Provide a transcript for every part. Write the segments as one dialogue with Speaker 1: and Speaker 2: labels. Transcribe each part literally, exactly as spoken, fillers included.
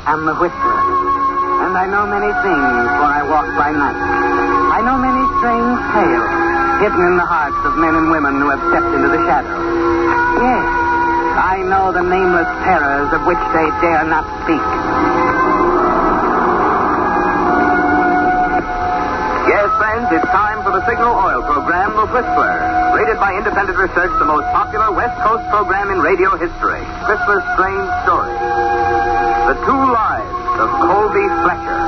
Speaker 1: am the Whistler. And I know many things, for I walk by night. I know many strange tales hidden in the hearts of men and women who have stepped into the shadows. Yes, I know the nameless terrors of which they dare not speak.
Speaker 2: Yes, friends, it's time for the Signal Oil program, The Whistler. Rated by independent research, the most popular West Coast program in radio history. Whistler's Strange Story. The Two Lives of Colby Fletcher.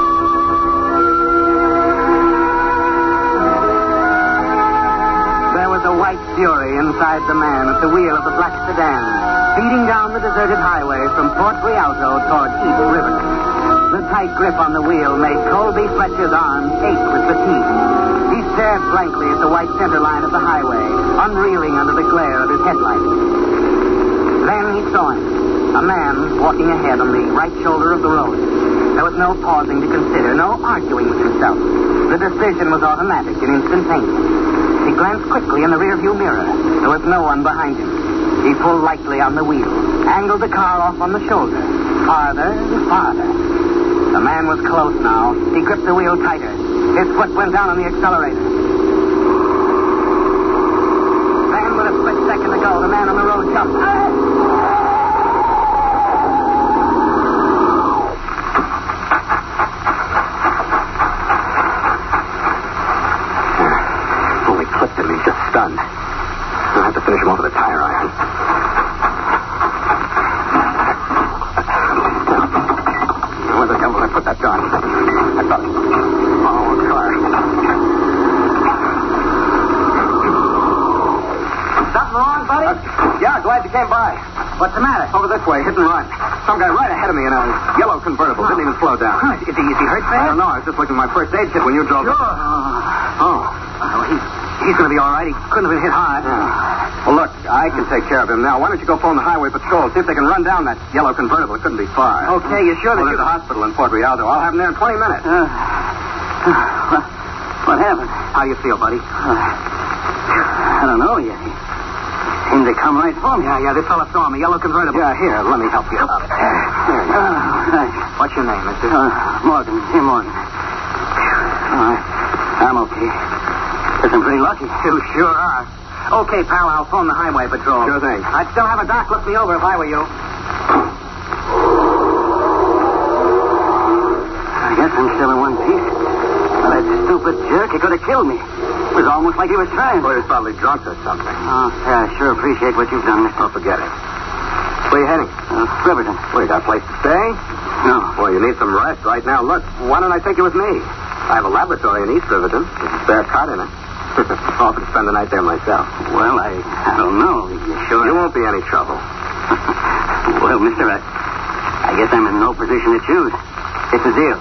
Speaker 1: There was a white fury inside the man at the wheel of the black sedan, speeding down the deserted highway from Port Rialto toward East Riverton. The tight grip on the wheel made Colby Fletcher's arms ache with fatigue. He stared blankly at the white center line of the highway, unreeling under the glare of his headlights. Then he saw him, a man walking ahead on the right shoulder of the road. There was no pausing to consider, no arguing with himself. The decision was automatic and instantaneous. He glanced quickly in the rearview mirror. There was no one behind him. He pulled lightly on the wheel, angled the car off on the shoulder, farther and farther. The man was close now. He gripped the wheel tighter. His foot went down on the accelerator. Then, with a split second to go, the man on the road jumped.
Speaker 2: Only clipped him. He's just stunned. I'll have to finish him off with a tire iron. Where the hell did I put that gun? I thought... Oh, car.
Speaker 1: Something wrong, buddy?
Speaker 2: Uh, yeah, glad you came by.
Speaker 1: What's the matter?
Speaker 2: Over this way, hit and run. Some guy right ahead of me in a yellow convertible.
Speaker 1: Oh.
Speaker 2: Didn't even slow down.
Speaker 1: Oh, is, he, is he hurt bad?
Speaker 2: I don't know. I was just looking at my first aid kit when you drove
Speaker 1: Sure.
Speaker 2: up. Oh.
Speaker 1: Oh, he's, he's going to be all right. He couldn't have been hit hard.
Speaker 2: Yeah. Well, look, I can take care of him now. Why don't you go phone the highway patrol, see if they can run down that yellow convertible. It couldn't be far.
Speaker 1: Okay, you sure that
Speaker 2: well,
Speaker 1: you...
Speaker 2: there's a hospital in Port Rialto. I'll have him there in twenty minutes.
Speaker 1: Uh, what happened?
Speaker 2: How do you feel, buddy?
Speaker 1: Uh, I don't know yet. He seemed to come right for me.
Speaker 2: Yeah, yeah, this fella saw him, a yellow convertible. Yeah, here, let me help you up. There you go.
Speaker 1: Oh, thanks.
Speaker 2: What's your name, mister?
Speaker 1: Uh, Morgan. Hey, Morgan. Uh, I'm okay. Guess I'm pretty lucky.
Speaker 2: You sure are.
Speaker 1: Okay, pal, I'll phone the highway patrol.
Speaker 2: Sure thing.
Speaker 1: I'd still have a doc look me over if I were you. I guess I'm still in one piece. Well, that stupid jerk, he could have killed me. It was almost like he was trying.
Speaker 2: Well, he was probably drunk or something.
Speaker 1: Oh, yeah, I sure appreciate what you've done, mister.
Speaker 2: Oh, forget it. Where are you heading?
Speaker 1: Uh, Riverton.
Speaker 2: Well, you got a place to stay?
Speaker 1: No.
Speaker 2: Well, you need some rest right now. Look, why don't I take you with me? I have a laboratory in East Riverton. There's a spare cot in it. I'll offer to spend the night there myself.
Speaker 1: Well, I, I don't know. You sure?
Speaker 2: You won't be any trouble.
Speaker 1: Well, mister, I, I guess I'm in no position to choose. It's a deal.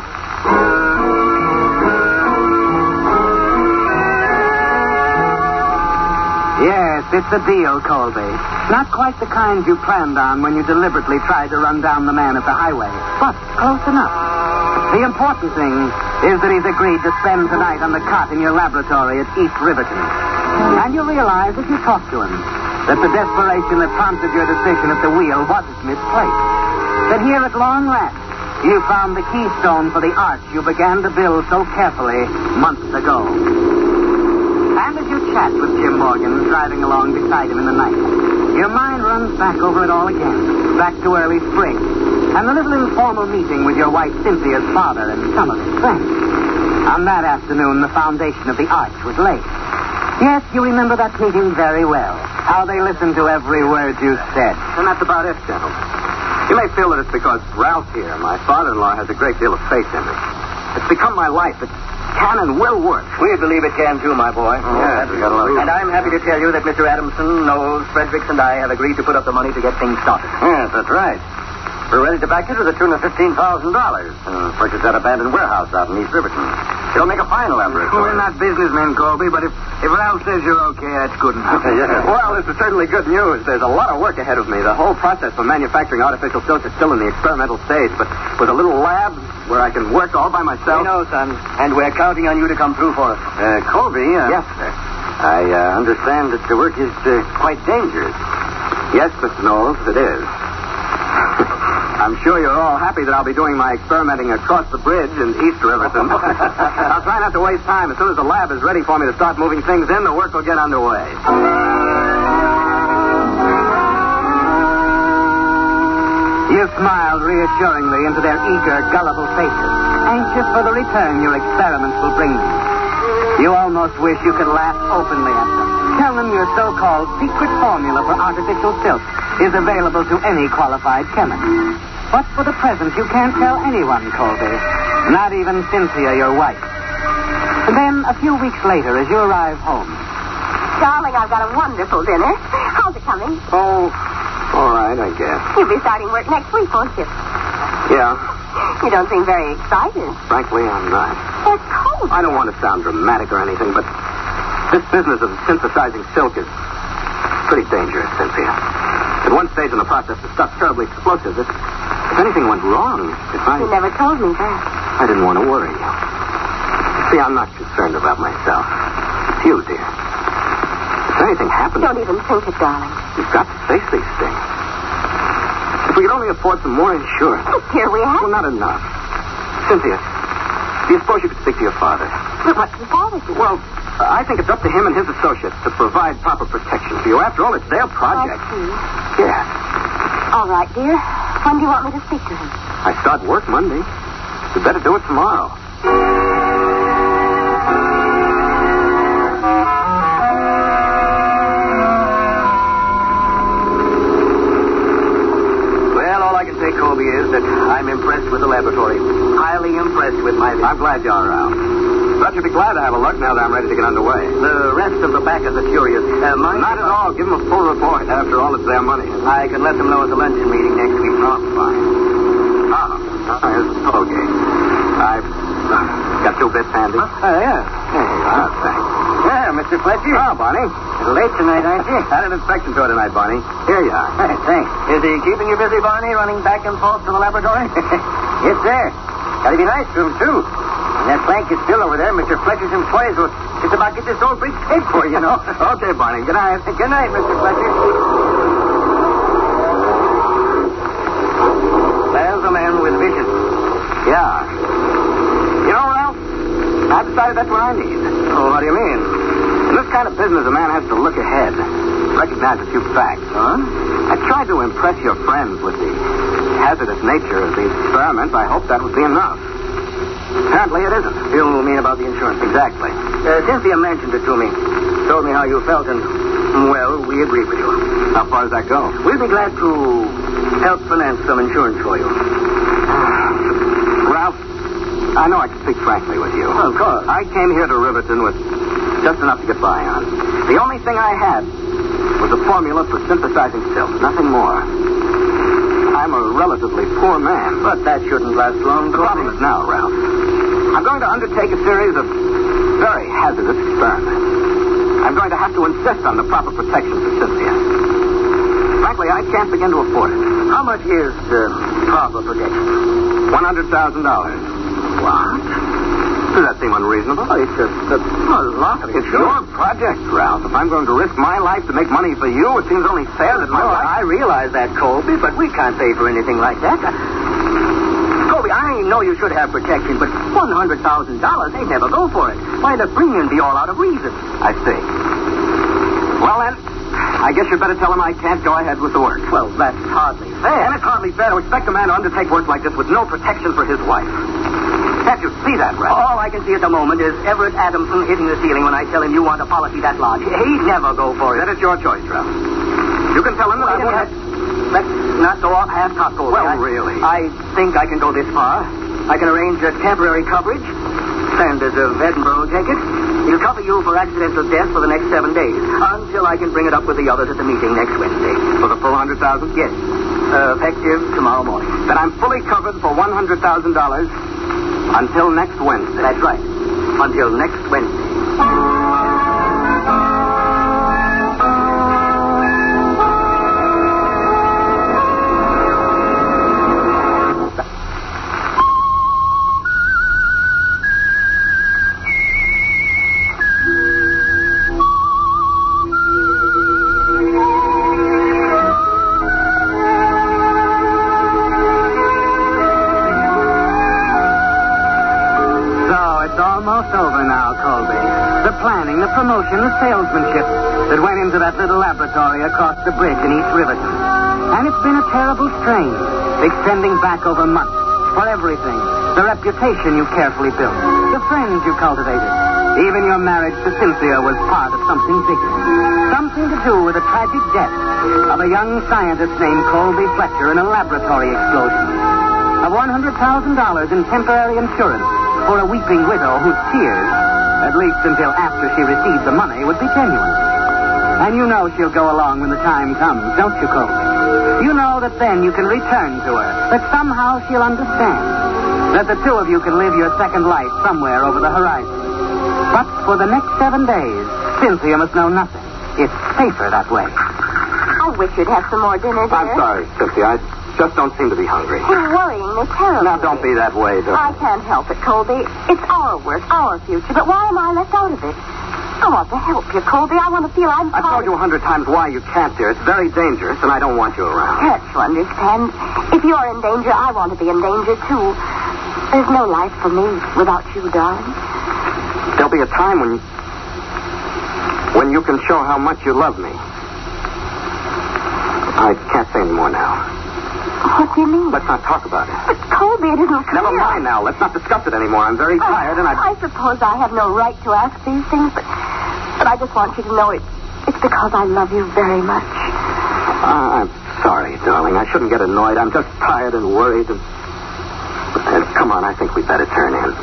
Speaker 1: Yes, it's a deal, Colby. Not quite the kind you planned on when you deliberately tried to run down the man at the highway, but close enough. The important thing is that he's agreed to spend tonight on the cot in your laboratory at East Riverton. And you realize, as you talk to him, that the desperation that prompted your decision at the wheel wasn't misplaced. That here at long last, you found the keystone for the arch you began to build so carefully months ago. And as you chat with Jim Morgan, driving along beside him in the night, your mind runs back over it all again, back to early spring, and the little informal meeting with your wife Cynthia's father and some of his friends. On that afternoon, the foundation of the arch was laid. Yes, you remember that meeting very well. How they listened to every word you said.
Speaker 2: And that's about it, gentlemen. You may feel that it's because Ralph here, my father-in-law, has a great deal of faith in me. It's become my life. It can and will work.
Speaker 1: We believe it can, too, my boy.
Speaker 2: Oh, yeah, we got a lot of...
Speaker 1: And I'm happy to tell you that Mister Adamson, Knowles, Fredericks, and I have agreed to put up the money to get things started.
Speaker 2: Yes, that's right. We're ready to back you to the tune of fifteen thousand dollars. Uh, purchase that abandoned warehouse out in East Riverton. It'll make a fine laboratory.
Speaker 1: We're not businessmen, Colby, but if, if Ralph says you're okay, that's good enough.
Speaker 2: Yeah. Well, this is certainly good news. There's a lot of work ahead of me. The whole process for manufacturing artificial silk is still in the experimental stage, but with a little lab where I can work all by myself.
Speaker 1: We know, son, and we're counting on you to come through for us.
Speaker 2: Uh, Colby? Uh, yes, sir. I uh, understand that the work is uh, quite dangerous. Yes, Mister Knowles, it is. I'm sure you're all happy that I'll be doing my experimenting across the bridge in East Riverton. I'll try not to waste time. As soon as the lab is ready for me to start moving things in, the work will get underway.
Speaker 1: You smiled reassuringly into their eager, gullible faces, anxious for the return your experiments will bring them. You almost wish you could laugh openly at them. Tell them your so-called secret formula for artificial silk is available to any qualified chemist. But for the present, you can't tell anyone, Colby. Not even Cynthia, your wife. And then, a few weeks later, as you arrive home.
Speaker 3: Darling, I've got a wonderful dinner. How's it coming?
Speaker 2: Oh, all right, I guess.
Speaker 3: You'll be starting work next week, won't you?
Speaker 2: Yeah.
Speaker 3: You don't seem very excited.
Speaker 2: Frankly, I'm not.
Speaker 3: It's cold.
Speaker 2: I don't want to sound dramatic or anything, but this business of synthesizing silk is pretty dangerous, Cynthia. At one stage in the process, the stuff's terribly explosive. If, if anything went wrong, if I...
Speaker 3: You never told me that.
Speaker 2: I didn't want to worry you. See, I'm not concerned about myself. It's you, dear. If anything happens...
Speaker 3: Don't even think it, darling.
Speaker 2: You've got to face these things. If we could only afford some more insurance.
Speaker 3: But here we have...
Speaker 2: Well, not enough. Cynthia, do you suppose you could speak to your father?
Speaker 3: But what can father do?
Speaker 2: Well, I think it's up to him and his associates to provide proper protection for you. After all, it's their project.
Speaker 3: I see.
Speaker 2: Yes.
Speaker 3: All right, dear. When do you want me to speak to him?
Speaker 2: I start work Monday. You better do it tomorrow.
Speaker 4: Well, all I can say, Colby, is that I'm impressed with the laboratory. Highly impressed with my...
Speaker 2: I'm glad you're around. Thought you'd be glad to have a look now that I'm ready to get underway.
Speaker 4: The rest of the backers are curious. Uh, mind
Speaker 2: Not at all. Give them a full report. After all, it's their money.
Speaker 4: I can let them know at the luncheon meeting next week.
Speaker 2: Oh, fine. Ah, oh, here's the toll gate. I've uh, got two bits handy.
Speaker 4: Oh, uh, yeah.
Speaker 2: There you are, thanks.
Speaker 4: Yeah, Mister Fletcher.
Speaker 2: Oh, Barney.
Speaker 4: A little late tonight, aren't you?
Speaker 2: Had an inspection tour tonight, Barney. Here you are.
Speaker 4: Hey, thanks. Is he keeping you busy, Barney, running back and forth to the laboratory? Yes, sir. Gotta be nice to him, too. And that plank is still over there. Mister Fletcher's employees will just about get this old bridge paid for, you know.
Speaker 2: Okay, Barney. Good night.
Speaker 4: Good night, Mister Fletcher. There's a man with vision.
Speaker 2: Yeah. You know, Ralph, I've decided that's what I need.
Speaker 4: Oh, what do you mean?
Speaker 2: In this kind of business, a man has to look ahead, recognize a few facts.
Speaker 4: Huh?
Speaker 2: I tried to impress your friends with the hazardous nature of the experiment. I hoped that would be enough. Apparently it isn't.
Speaker 4: You mean about the insurance?
Speaker 2: Exactly.
Speaker 4: Uh, Cynthia mentioned it to me. Told me how you felt, and, well, we agreed with you.
Speaker 2: How far does that go?
Speaker 4: We'll be glad to help finance some insurance for you.
Speaker 2: Ralph, I know I can speak frankly with you.
Speaker 4: Oh, of course.
Speaker 2: I came here to Riverton with just enough to get by on. The only thing I had was a formula for synthesizing silk, nothing more. I'm a relatively poor man.
Speaker 4: But that shouldn't last long.
Speaker 2: The problem is now, Ralph. I'm going to undertake a series of very hazardous experiments. I'm going to have to insist on the proper protection for Cynthia. Frankly, I can't begin to afford it.
Speaker 4: How much is the proper protection?
Speaker 2: one hundred thousand dollars.
Speaker 4: What?
Speaker 2: Does that seem unreasonable?
Speaker 4: Oh, it's a, a, a lot of
Speaker 2: It's your project, Ralph. If I'm going to risk my life to make money for you, it seems only fair that my
Speaker 4: Oh,
Speaker 2: wife...
Speaker 4: I realize that, Colby, but we can't pay for anything like that. Colby, I know you should have protection, but one hundred thousand dollars, they'd never go for it. Why, the premium be all out of reason.
Speaker 2: I see. Well, then, I guess you'd better tell him I can't go ahead with the work.
Speaker 4: Well, that's hardly fair.
Speaker 2: And it's hardly fair to expect a man to undertake work like this with no protection for his wife. Can't you see that, Ralph?
Speaker 4: All I can see at the moment is Everett Adamson hitting the ceiling when I tell him you want a policy that large. He'd never go for it.
Speaker 2: Then it's your choice, Ralph. You can tell him that I won't have...
Speaker 4: Let's not go off half-cocked, Colby.
Speaker 2: Well,
Speaker 4: I,
Speaker 2: really?
Speaker 4: I think I can go this far. I can arrange a temporary coverage. Sanders of Edinburgh will take it. He'll cover you for accidental death for the next seven days, until I can bring it up with the others at the meeting next Wednesday.
Speaker 2: For the full one hundred thousand dollars?
Speaker 4: Yes. Uh, effective tomorrow morning.
Speaker 2: Then I'm fully covered for one hundred thousand dollars until next Wednesday.
Speaker 4: That's right. Until next Wednesday.
Speaker 1: planning, the promotion, the salesmanship that went into that little laboratory across the bridge in East Riverton. And it's been a terrible strain, extending back over months, for everything. The reputation you've carefully built, the friends you cultivated. Even your marriage to Cynthia was part of something bigger. Something to do with the tragic death of a young scientist named Colby Fletcher in a laboratory explosion. Of one hundred thousand dollars in temporary insurance for a weeping widow whose tears, at least until after she received the money, would be genuine. And you know she'll go along when the time comes, don't you, Colby? You know that then you can return to her, that somehow she'll understand, that the two of you can live your second life somewhere over the horizon. But for the next seven days, Cynthia must know nothing. It's safer that way.
Speaker 3: I wish you'd have some more dinner, dear.
Speaker 2: I'm sorry, Cynthia. I just don't seem to be hungry.
Speaker 3: You're worrying me terribly.
Speaker 2: Now, don't be that way, though.
Speaker 3: I can't help it, Colby. It's our work, our future. But why am I left out of it? I want to help you, Colby. I want to feel I'm
Speaker 2: I've told you a hundred times why you can't, dear. It's very dangerous, and I don't want you around.
Speaker 3: Can't you understand? If you're in danger, I want to be in danger, too. There's no life for me without you, darling.
Speaker 2: There'll be a time when... when you can show how much you love me. I can't say any more now.
Speaker 3: What do you mean?
Speaker 2: Let's not talk about it.
Speaker 3: But, Colby, it isn't clear.
Speaker 2: Never mind now. Let's not discuss it anymore. I'm very tired, and I...
Speaker 3: I suppose I have no right to ask these things, but, but I just want you to know it, it's because I love you very much.
Speaker 2: Uh, I'm sorry, darling. I shouldn't get annoyed. I'm just tired and worried. And... and come on, I think we'd better turn in.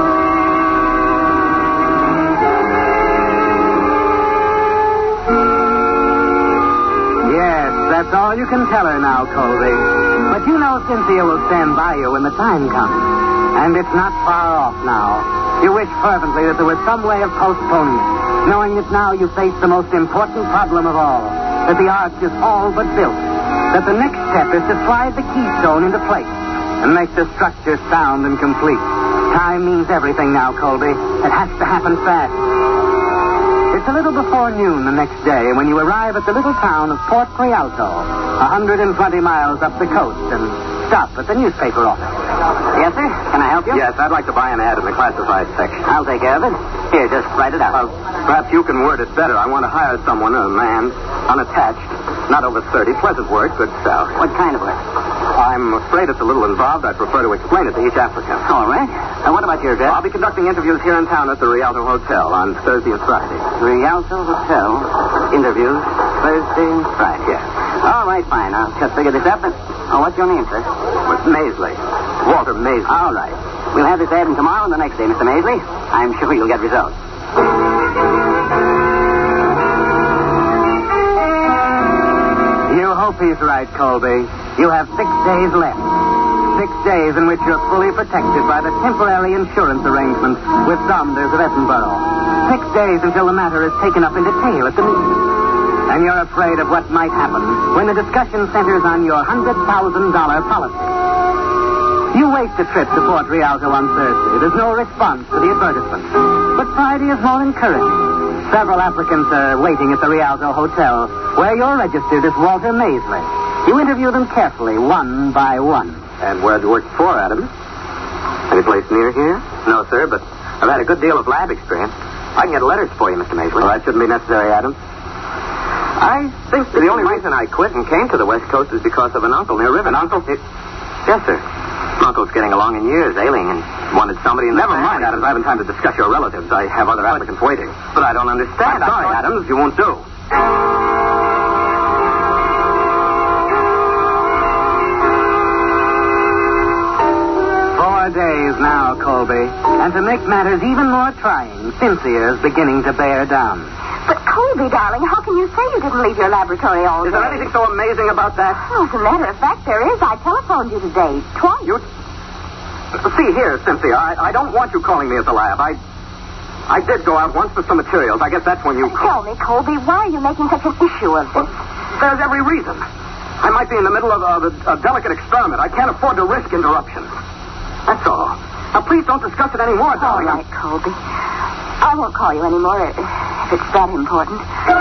Speaker 1: Yes, that's all you can tell her now, Colby. But you know Cynthia will stand by you when the time comes. And it's not far off now. You wish fervently that there was some way of postponing it, knowing that now you face the most important problem of all, that the arch is all but built, that the next step is to slide the keystone into place and make the structure sound and complete. Time means everything now, Colby. It has to happen fast. It's a little before noon the next day when you arrive at the little town of Port Rialto, one hundred twenty miles up the coast, and stop at the newspaper office.
Speaker 4: Yes, sir? Can I help you?
Speaker 2: Yes, I'd like to buy an ad in the classified section.
Speaker 4: I'll take care of it. Here, just write it out.
Speaker 2: Well, perhaps you can word it better. I want to hire someone, a man, unattached, not over thirty, pleasant work, good salary.
Speaker 4: What kind of work?
Speaker 2: I'm afraid it's a little involved. I prefer to explain it to each applicant.
Speaker 4: All right. Now, what about your address?
Speaker 2: I'll be conducting interviews here in town at the Rialto Hotel on Thursday and Friday.
Speaker 4: Rialto Hotel. Interviews Thursday and Friday.
Speaker 2: Yes.
Speaker 4: All right, fine. I'll just figure this up. And, oh, what's your name, sir?
Speaker 2: With Maisley. Walter Maisley.
Speaker 4: All right. We'll have this ad in tomorrow and the next day, Mister Maisley. I'm sure you'll get results.
Speaker 1: You hope he's right, Colby. You have six days left. Six days in which you're fully protected by the temporary insurance arrangements with Saunders of Edinburgh. Six days until the matter is taken up in detail at the meeting. And you're afraid of what might happen when the discussion centers on your one hundred thousand dollars policy. You waste a trip to Port Rialto on Thursday. There's no response to the advertisement. But Friday is more encouraging. Several applicants are waiting at the Rialto Hotel, where you're registered as Walter Maisley. You interview them carefully, one by one.
Speaker 2: And where'd you work before, Adams? Any place near here? No, sir, but I've had a good deal of lab experience. I can get letters for you, Mister Maisley. Well, that shouldn't be necessary, Adams. I think the only reason I quit and came to the West Coast is because of an uncle near River. An uncle? It... Yes, sir. Uncle's getting along in years, ailing, and wanted somebody in the Never family. mind, Adams. I haven't time to discuss your relatives. I have other applicants waiting. But I don't understand. I'm sorry, thought... Adams. You won't do.
Speaker 1: Four days now, Colby. And to make matters even more trying, Cynthia is beginning to bear down.
Speaker 3: But, Colby, darling, how can you say you didn't leave your laboratory all
Speaker 2: Is
Speaker 3: day?
Speaker 2: there anything so amazing about that?
Speaker 3: Well, as a matter of fact, there is. I telephoned you today, twice.
Speaker 2: You... See here, Cynthia, I, I don't want you calling me at the lab. I I did go out once for some materials. I guess that's when you...
Speaker 3: Tell me, Colby, why are you making such an issue of this?
Speaker 2: There's every reason. I might be in the middle of, of a, a delicate experiment. I can't afford to risk interruptions. That's all. Now, please don't discuss it anymore,
Speaker 3: All
Speaker 2: darling.
Speaker 3: right, Colby. I won't call you anymore if it's that important.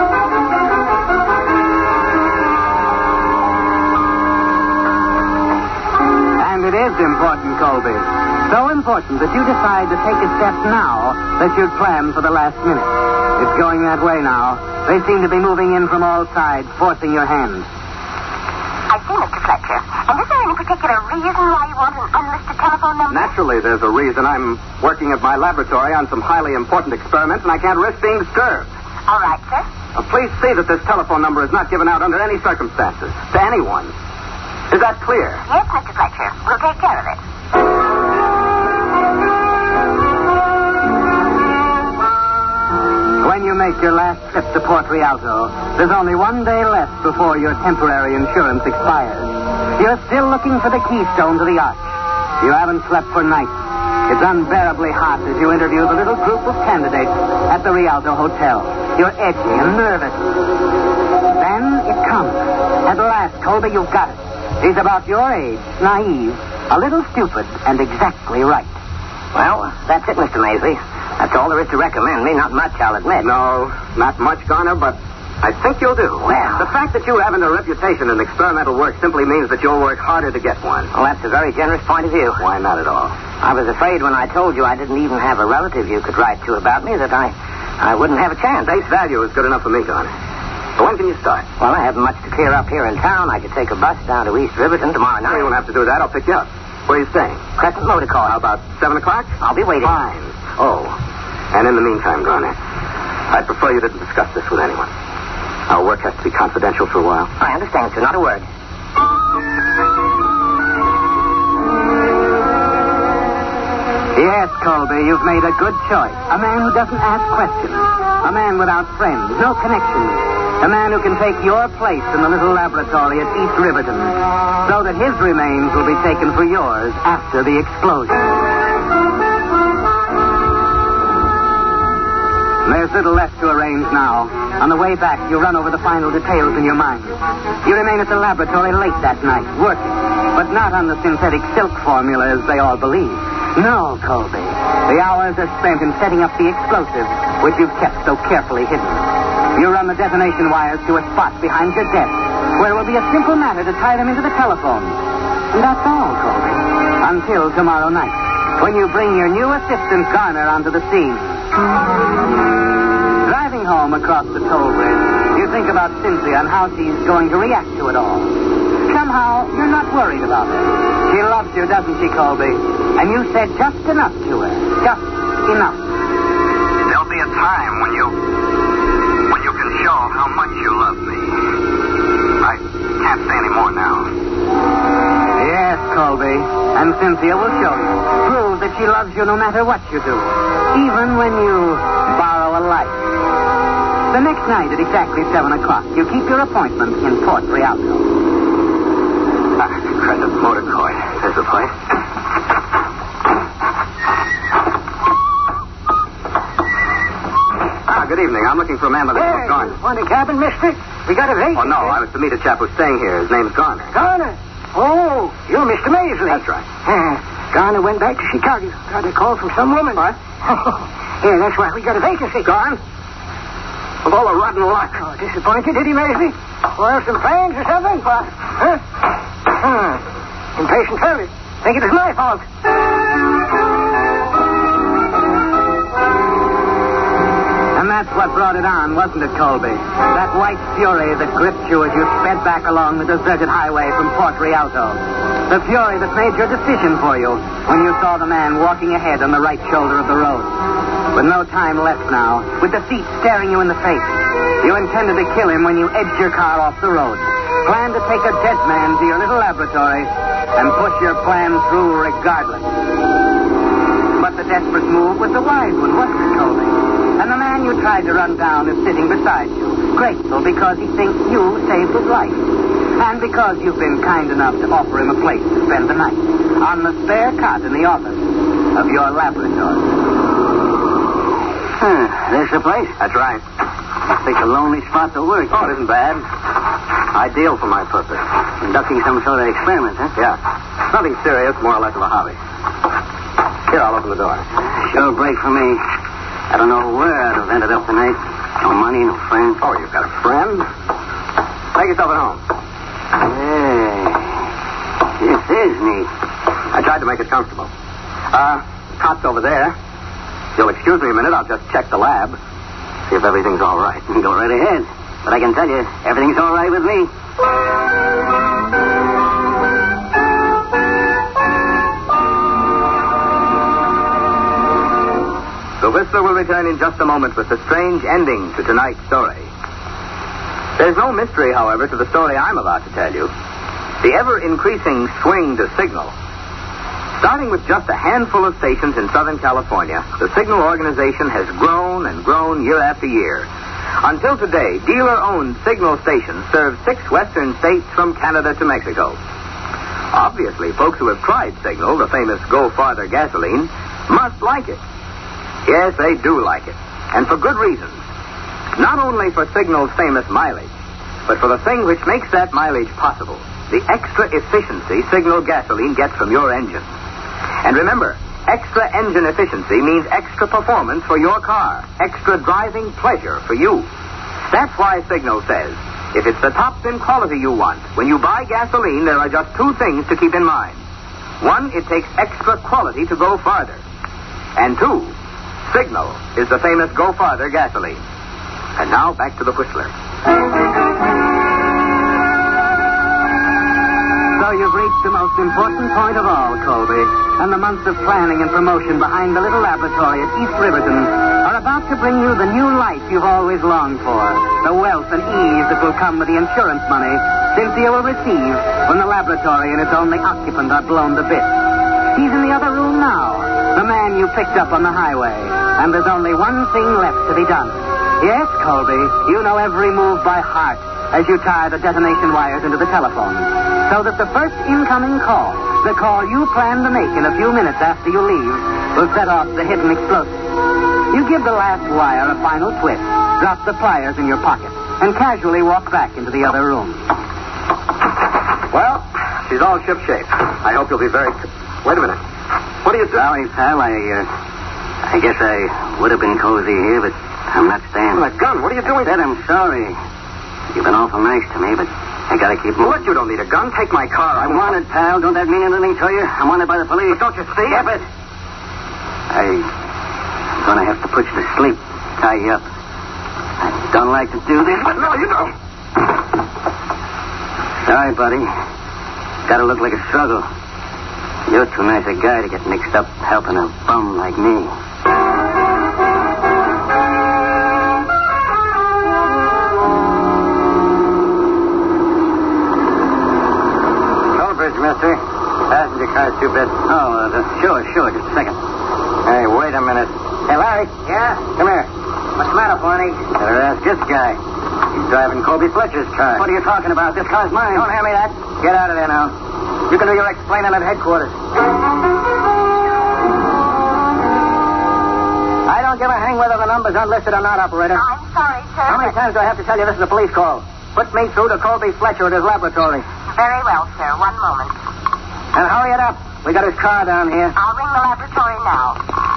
Speaker 1: And it is important, Colby. So important that you decide to take a step now that you'd planned for the last minute. It's going that way now. They seem to be moving in from all sides, forcing your hand.
Speaker 3: I see, Mister Fletcher. And is there any particular reason why you want an unlisted telephone number?
Speaker 2: Naturally, there's a reason. I'm working at my laboratory on some highly important experiments, and I can't risk being disturbed.
Speaker 3: All right, sir.
Speaker 2: Now, please see that this telephone number is not given out under any circumstances to anyone. Is that clear?
Speaker 3: Yes, Mister Fletcher. We'll take care of it.
Speaker 1: When you make your last trip to Port Rialto, there's only one day left before your temporary insurance expires. You're still looking for the keystone to the arch. You haven't slept for nights. It's unbearably hot as you interview the little group of candidates at the Rialto Hotel. You're edgy and nervous. Then it comes. At last, Colby, you've got it. He's about your age, naive, a little stupid, and exactly right.
Speaker 4: Well, that's it, Mister Maisley. That's all there is to recommend me. Not much, I'll admit.
Speaker 2: No, not much, Garner, but I think you'll do.
Speaker 4: Well.
Speaker 2: The fact that you haven't a reputation in experimental work simply means that you'll work harder to get one.
Speaker 4: Well, that's a very generous point of view.
Speaker 2: Why not at all?
Speaker 4: I was afraid when I told you I didn't even have a relative you could write to about me that I, I wouldn't have a chance.
Speaker 2: Face value is good enough for me, Garner. So when can you start?
Speaker 4: Well, I haven't much to clear up here in town. I could take a bus down to East Riverton tomorrow night.
Speaker 2: No, you won't have to do that. I'll pick you up. Where are you staying?
Speaker 4: Crescent Motor Car.
Speaker 2: How about seven o'clock?
Speaker 4: I'll be waiting.
Speaker 2: Fine. Oh. And in the meantime, Garner, I'd prefer you didn't discuss this with anyone. Our work has to be confidential for a while.
Speaker 4: I understand, sir. Not a word.
Speaker 1: Yes, Colby, you've made a good choice. A man who doesn't ask questions. A man without friends, no connections. A man who can take your place in the little laboratory at East Riverton, so that his remains will be taken for yours after the explosion. There's little left to arrange now. On the way back, you run over the final details in your mind. You remain at the laboratory late that night, working, but not on the synthetic silk formula as they all believe. No, Colby. The hours are spent in setting up the explosive, which you've kept so carefully hidden. You run the detonation wires to a spot behind your desk, where it will be a simple matter to tie them into the telephone. And that's all, Colby. Until tomorrow night, when you bring your new assistant, Garner, onto the scene. Driving home across the toll bridge, you think about Cynthia and how she's going to react to it all. Somehow, you're not worried about her. She loves you, doesn't she, Colby? And you said just enough to her. Just enough.
Speaker 2: There'll be a time when you... when you can show how much you love me. I can't say any more now.
Speaker 1: Yes, Colby. And Cynthia will show you. Prove that she loves you no matter what you do. Even when you borrow a life. The next night at exactly seven o'clock, you keep your appointment in Port Rialto.
Speaker 2: Ah, Crescent Motor Court. There's the place. Ah, good evening. I'm looking for a man by the name of Garner.
Speaker 4: Want a cabin, mister? We got a vacancy.
Speaker 2: Oh, no. I was to meet a chap who's staying here. His name's Garner.
Speaker 4: Garner? Oh, you're Mister Maisley.
Speaker 2: That's right.
Speaker 4: Uh, Garner went back to Chicago. Got a call from some woman.
Speaker 2: What?
Speaker 4: Yeah, that's why we got a vacancy.
Speaker 2: Gone? Of all the rotten luck.
Speaker 4: Oh, disappointed, did he, Maisley? Well, some plans or something? What? Huh? Hmm. Impatient fellas. Think it was my fault.
Speaker 1: And that's what brought it on, wasn't it, Colby? That white fury that gripped you as you sped back along the deserted highway from Port Rialto. The fury that made your decision for you when you saw the man walking ahead on the right shoulder of the road. With no time left now, with the seat staring you in the face, you intended to kill him when you edged your car off the road. Planned to take a dead man to your little laboratory and push your plan through regardless. But the desperate move was the wise one, wasn't it, Colby? And the man you tried to run down is sitting beside you, grateful because he thinks you saved his life. And because you've been kind enough to offer him a place to spend the night on the spare cot in the office of your laboratory.
Speaker 4: Huh, this the place?
Speaker 2: That's right.
Speaker 4: Must be a lonely spot to work.
Speaker 2: Oh, it isn't bad. Ideal for my purpose.
Speaker 4: Conducting some sort of experiment, huh?
Speaker 2: Yeah. Nothing serious, more or less of a hobby. Here, I'll open the door.
Speaker 4: Sure break for me. I don't know where I'd have ended up tonight. No money, no friends.
Speaker 2: Oh, you've got a friend? Make yourself at home.
Speaker 4: Hey, this is neat.
Speaker 2: I tried to make it comfortable. Uh, cot's over there. If you'll excuse me a minute, I'll just check the lab.
Speaker 4: see if everything's all right. Go right ahead. But I can tell you, everything's all right with me.
Speaker 2: The Whistler will return in just a moment with the strange ending to tonight's story. There's no mystery, however, to the story I'm about to tell you. The ever-increasing swing to signal. Starting with just a handful of stations in Southern California, the Signal organization has grown and grown year after year. Until today, dealer-owned Signal stations serve six western states from Canada to Mexico. Obviously, folks who have tried Signal, the famous Go Farther gasoline, must like it. Yes, they do like it. And for good reasons. Not only for Signal's famous mileage, but for the thing which makes that mileage possible, the extra efficiency Signal gasoline gets from your engine. And remember, extra engine efficiency means extra performance for your car, extra driving pleasure for you. That's why Signal says, if it's the top fin quality you want, when you buy gasoline, there are just two things to keep in mind. One, it takes extra quality to go farther. And two, Signal is the famous Go Farther gasoline. And now, back to the Whistler.
Speaker 1: So you've reached the most important point of all, Colby. And the months of planning and promotion behind the little laboratory at East Riverton are about to bring you the new life you've always longed for. The wealth and ease that will come with the insurance money Cynthia will receive when the laboratory and its only occupant are blown to bits. He's in the other room now, the man you picked up on the highway. And there's only one thing left to be done. Yes, Colby, you know every move by heart as you tie the detonation wires into the telephone. So that the first incoming call, the call you plan to make in a few minutes after you leave, will set off the hidden explosive. You give the last wire a final twist, drop the pliers in your pocket, and casually walk back into the other room.
Speaker 2: Well, she's all shipshape. I hope you'll be very... Wait a minute. What are you doing?
Speaker 4: Sorry, pal. I, uh, I guess I would have been cozy here, but I'm not staying.
Speaker 2: That gun, what are you doing?
Speaker 4: I said I'm sorry. You've been awful nice to me, but I gotta keep moving.
Speaker 2: What? You don't need a gun. Take my car.
Speaker 4: I'm wanted, pal. Don't that mean anything to you? I'm wanted by the police.
Speaker 2: But don't you see?
Speaker 4: Stop it. I... I'm gonna have to put you to sleep. Tie you up. I don't like to do this, but...
Speaker 2: No, you don't.
Speaker 4: Sorry, buddy. Gotta look like a struggle. You're too nice a guy to get mixed up helping a bum like me.
Speaker 5: Tollbridge, mister. Passenger car's too big.
Speaker 4: Oh, uh, the, sure, sure. Just a second.
Speaker 5: Hey, wait a minute. Hey, Larry.
Speaker 4: Yeah?
Speaker 5: Come here.
Speaker 4: What's the matter, Barney?
Speaker 5: Better ask this guy. He's driving Colby Fletcher's car.
Speaker 4: What are you talking about? This car's mine.
Speaker 5: Don't hand me that. Get out of there now. You can do your explaining at headquarters. I don't give a hang whether the number's unlisted or not, operator.
Speaker 3: I'm sorry, sir.
Speaker 5: How many times do I have to tell you this is a police call? Put me through to Colby Fletcher at his laboratory.
Speaker 3: Very well, sir. One moment.
Speaker 5: And hurry it up. We got his car down here.
Speaker 3: I'll ring the laboratory now.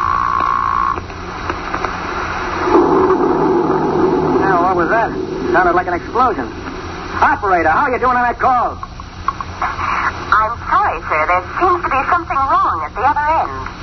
Speaker 5: Now, what was that? Sounded like an explosion. Operator, how are you doing on that call?
Speaker 3: I'm sorry, sir. There seems to be something wrong at the other end.